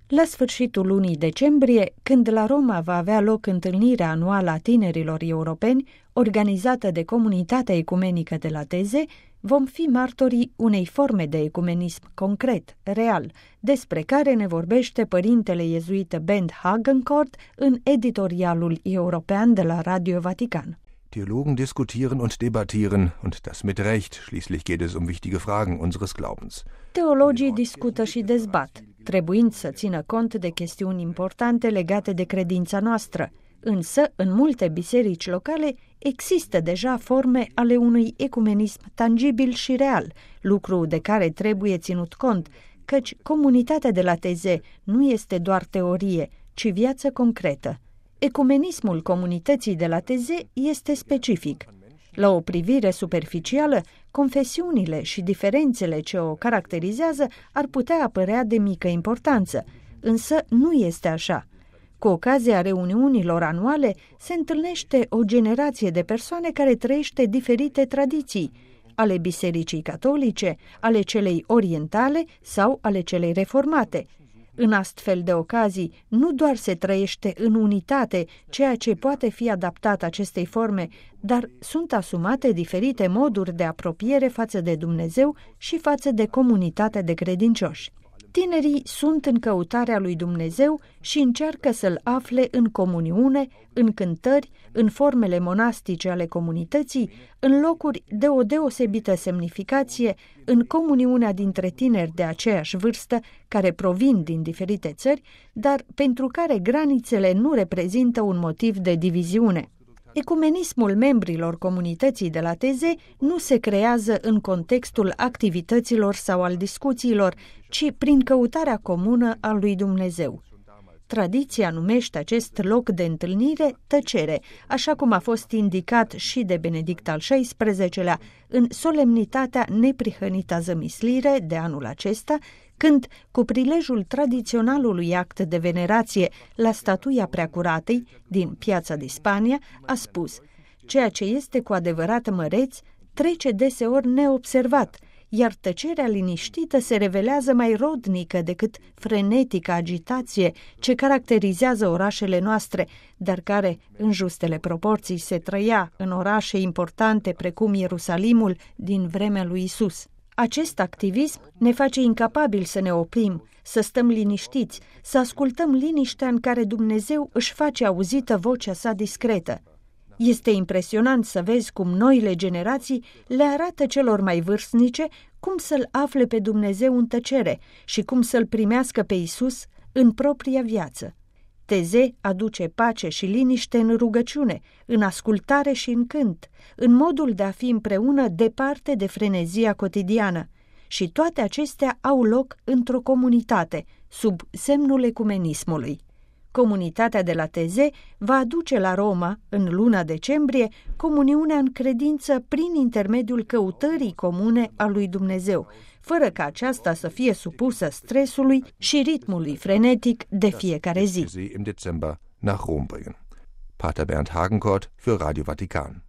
La sfârșitul lunii decembrie, când la Roma va avea loc întâlnirea anuală a tinerilor europeni, organizată de Comunitatea Ecumenică de la Teze, vom fi martorii unei forme de ecumenism concret, real, despre care ne vorbește părintele iezuit Bernd Hagenkort în editorialul european de la Radio Vatican. Theologen diskutieren und debattieren, und das mit Recht. Schließlich geht es um wichtige Fragen unseres Glaubens. Teologii discută și dezbat, trebuind să țină cont de chestiuni importante legate de credința noastră. Însă, în multe biserici locale, există deja forme ale unui ecumenism tangibil și real, lucru de care trebuie ținut cont, căci comunitatea de la Teze nu este doar teorie, ci viață concretă. Ecumenismul comunității de la Teze este specific. La o privire superficială, confesiunile și diferențele ce o caracterizează ar putea apărea de mică importanță, însă nu este așa. Cu ocazia reuniunilor anuale se întâlnește o generație de persoane care trăiește diferite tradiții, ale bisericii catolice, ale celei orientale sau ale celei reformate. În astfel de ocazii, nu doar se trăiește în unitate ceea ce poate fi adaptat acestei forme, dar sunt asumate diferite moduri de apropiere față de Dumnezeu și față de comunitatea de credincioși. Tinerii sunt în căutarea lui Dumnezeu și încearcă să-L afle în comuniune, în cântări, în formele monastice ale comunității, în locuri de o deosebită semnificație, în comuniunea dintre tineri de aceeași vârstă, care provin din diferite țări, dar pentru care granițele nu reprezintă un motiv de diviziune. Ecumenismul membrilor comunității de la Teze nu se creează în contextul activităților sau al discuțiilor, ci prin căutarea comună a lui Dumnezeu. Tradiția numește acest loc de întâlnire tăcere, așa cum a fost indicat și de Benedict al XVI-lea în solemnitatea neprihănită zămislire de anul acesta, când, cu prilejul tradiționalului act de venerație la statuia Preacuratei din Piața de Spania, a spus: ceea ce este cu adevărat măreț trece deseori neobservat, iar tăcerea liniștită se revelează mai rodnică decât frenetică agitație ce caracterizează orașele noastre, dar care, în justele proporții, se trăia în orașe importante precum Ierusalimul din vremea lui Isus. Acest activism ne face incapabili să ne oprim, să stăm liniștiți, să ascultăm liniștea în care Dumnezeu își face auzită vocea sa discretă. Este impresionant să vezi cum noile generații le arată celor mai vârstnice cum să-L afle pe Dumnezeu în tăcere și cum să-L primească pe Isus în propria viață. Teze aduce pace și liniște în rugăciune, în ascultare și în cânt, în modul de a fi împreună departe de frenezia cotidiană. Și toate acestea au loc într-o comunitate, sub semnul ecumenismului. Comunitatea de la Teze va aduce la Roma, în luna decembrie, comuniunea în credință prin intermediul căutării comune a lui Dumnezeu, fără ca aceasta să fie supusă stresului și ritmului frenetic de fiecare zi. Pater Bernd Hagenkort für Radio Vatican.